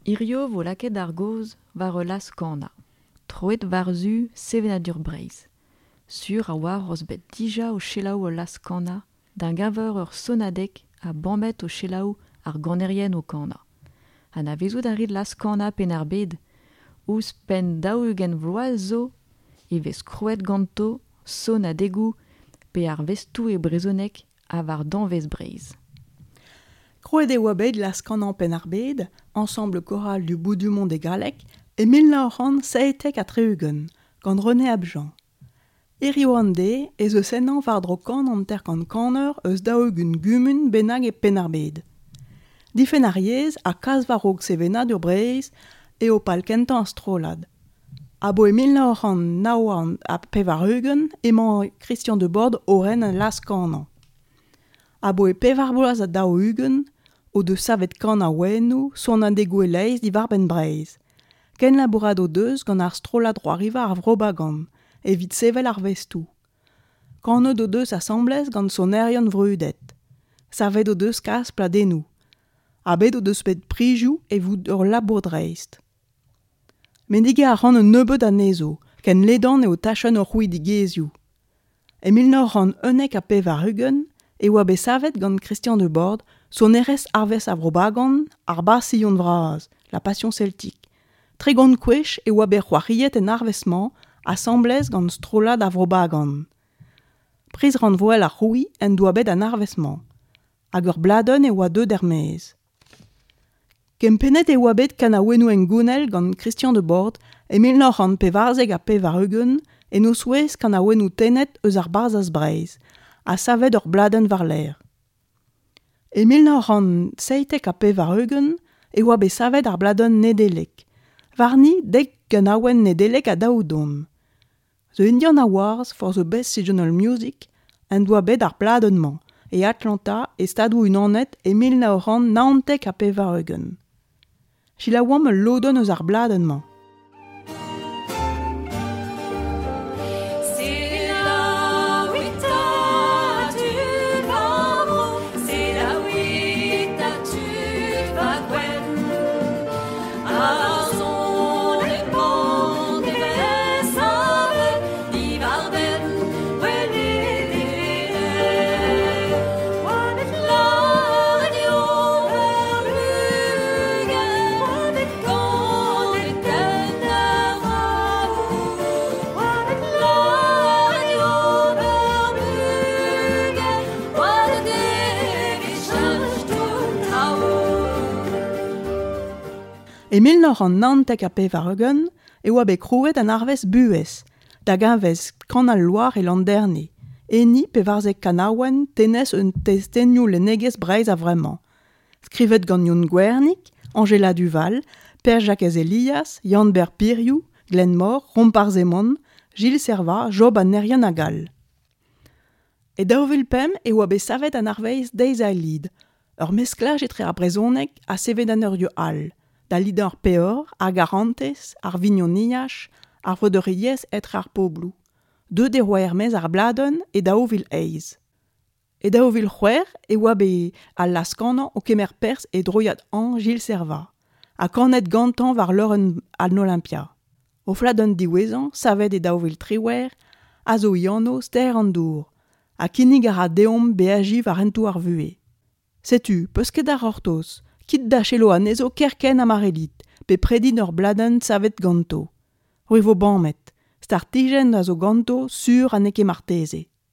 Irio vo laket d'argoz war las kana. Troet varzu sevenadur breiz. Sur a war roz bet dija o chelaou las kana, d'un gaveur ur sonadek a bambet o chelaou ar ganerien o kana. An a vezout a rid las kana pen ar bed, ouz pen daougen vloaz zo, e vez krouet ganto, son a degou, pe ar vestou e brezonek a var danvez breiz. Krouet e oa bet las kana pen ar bed, ensemble choral du bout du monde e galek, e 1907 a treugen, gant René Abjan. Irio an de, ez eus ennan var dro kan an ter kan kaner eus daougun gumun benag e pen ar bed. Difen ar yez a kaz var og sevenad ur breiz e o pal kentan strolad. Abo e 1909 a pevar eugen emañ Christian de Bord oren an las kanan. Abo e pevar boaz a daou eugen o de savet kan a ouenou son an degou e leiz di var ben breiz. Ken labourad o deus gant ar strolad ro arriva ar vrobagan, evit sevel ar vestou. Kan eud o deus assemblez gant son erion vreudet. Savet o deus kas pladenou. Abed o deus bet prijou e vout ur labour dreist. Mendige a ran un nebeud a nezo, ken ledan eo tachan ur c'hwi digeziou. E 1901 a pevar eugen, e oa bet savet gant Christian de Bord, son erez arvez a vrobagan, ar bar sillon vraz, la passion celtique. Tre gant kwech e oa bet c'hoariet en arvezman, assemblez gant strolad a vrobagan. Priz ran voel ar c'hwi en doa bet an arvezman. Hag ur bladen e oa deud ermez. Kempenet e oa bet kan a ouenou en gounel gant Christian de Bord e 1900 pevarzeg a pevar eugen e no souez kan a ouenou tenet eus ar barzaz breiz, a savet ur bladen var l'air. E 1907 a pevar eugen e oa bet savet ar bladen nedelek. Varni dek gant aouen nedelek a daoudon. The Indian Awards for the Best Seasonal Music en doa bet ar bladenman e Atlanta e stadou unanet e 1990 a pevar eugen. Sila oam ul lodon eus ar bladenman. E 1990 a pevar eugen, e oa bet krouet an arvez buez, da gavez Kanal Loire e Landerne. Eni pevarzek kanaouen tenez un testenioù lenegez breiz a vremañ. Skrivet gant Yon Gwernik, Angela Duval, Per Jacques Elias, Jan Berpiriou, Glenn Moore, Rompar Zemon, Gilles Servat, Job an Nerian a Gal. E daouvel pem e oa bet savet an arveiz deiz a lid. Ur mesklaj etre ar brezonek a sevet an ur all. Da lid ar peor, ar garantez, ar vignon niach, ar voderiez etre ar poblou. Deux de roa ermez ar bladen e daouvil eiz. E daouvil c'hwer e oa be al laskanan o kemer pers e droiad an Gilles Servat. A kanet gantan var l'euren al Olympia. O fladen diwezan, savet e daouvil triwer, a zo iano ster an dour. A kinnig ar a deom beaji var entou ar vue. Setu, peus ket ar ortoz, kit da chelo a nezo kerken am arelit, pe predin ur bladen savet ganto. Rui vo banmet, star tijen da zo ganto sur an eke marteze.